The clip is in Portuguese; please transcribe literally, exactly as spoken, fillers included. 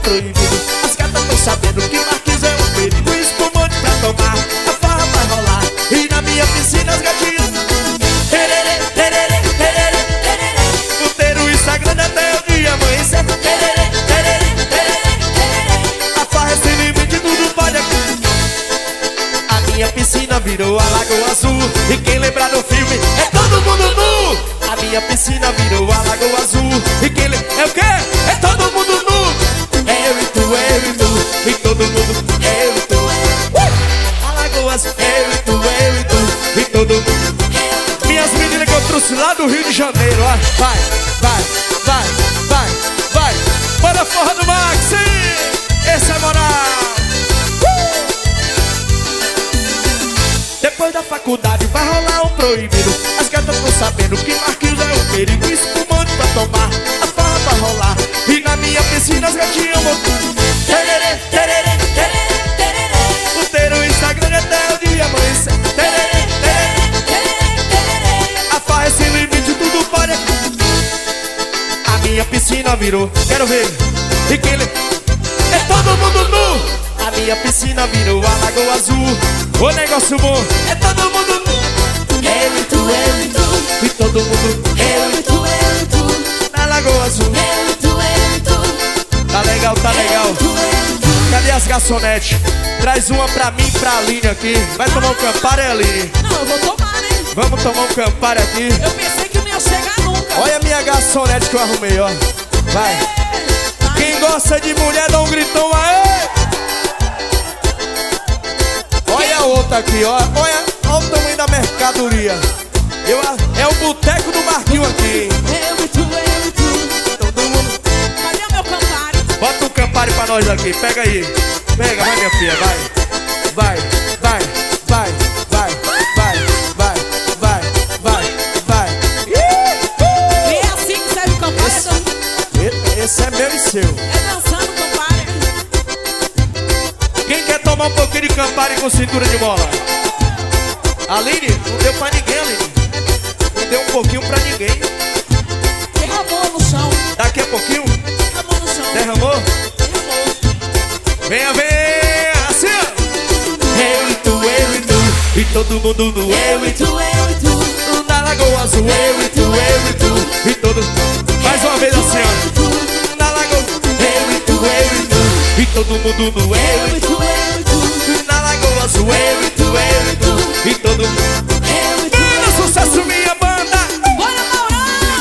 proibido. As gatas tão sabendo que Marquinhos é um perigo. Espumante pra tomar, a farra vai rolar. E na minha piscina as gatinhas tererê, tererê, tererê, tererê. Vou ter o Instagram até o dia amanhecer. Tererê, tererê, tererê, tererê. A farra é sem limite, tudo pode acontecer. A minha piscina virou a Lagoa Azul. E quem lembrar do filme é todo mundo nu. A minha piscina virou a Lagoa Azul. E quem lembra é o quê? É todo mundo nu. É eu e tu, eu e tu. E todo mundo eu e tu, eu. Uh! A Lagoa Azul, eu e tu, eu e tu. E todo mundo. Minhas meninas que eu trouxe lá do Rio de Janeiro, ó. Vai, vai, vai, vai, vai. Bora forra do Maxi. Esse é moral. Depois da faculdade vai rolar um proibido. As gatas tão sabendo que Marquinhos é um perigo. Espumante pra tomar, a farra vai rolar. E na minha piscina as gatinhas vão tererê, tererê, tererê, tererê. Vou ter o Instagram até o dia amanhecer. Tererê, tererê, tererê, tererê. A farra é sem limite, tudo pode. A minha piscina virou, quero ver. E quem lê? É todo mundo nu. A minha piscina virou a Lagoa Azul. O negócio bom é todo mundo nu. Eu e tu, eu e tu. E todo mundo eu e tu, eu e tu. Na Lagoa Azul. Eu e tu, eu e tu. Tá legal, tá legal. Eu e tu, eu e tu. Cadê as garçonetes? Traz uma pra mim e pra Aline aqui. Vai tomar um Campari, Aline? Não, eu vou tomar, né? Vamos tomar um Campari aqui. Eu pensei que não ia chegar nunca. Olha a minha garçonete que eu arrumei, ó. Vai. É, quem gosta de mulher dá um gritão aí. Olha a outra aqui, ó. Olha, olha o tamanho da mercadoria. Eu, é o boteco do Marquinhos aqui. Eu e tu, eu e tu. Todo mundo. Cadê o meu Campari? Bota um Campari pra nós aqui, pega aí. Pega, vai minha filha, vai. Vai, vai, vai, vai, vai, vai, vai, vai, vai. E é assim que serve o Campari? Esse, é esse é meu e seu. É dançando o Campari. Quem quer tomar um pouquinho de Campari com cintura de mola? Aline, não deu pra ninguém, Aline. Não deu um pouquinho pra ninguém. Derramou no chão. Daqui a pouquinho? Derramou no chão. Derramou? Derramou. Venha, venha, assim ó. Eu e tu, eu e tu. E todo mundo do eu e tu, eu e tu. Na Lagoa Azul, eu e tu, eu e tu. E todo. Mais uma vez assim ó. Na Lagoa, eu e tu, eu e tu. E todo mundo do eu e tu, eu e tu. Na Lagoa Azul, eu e tu.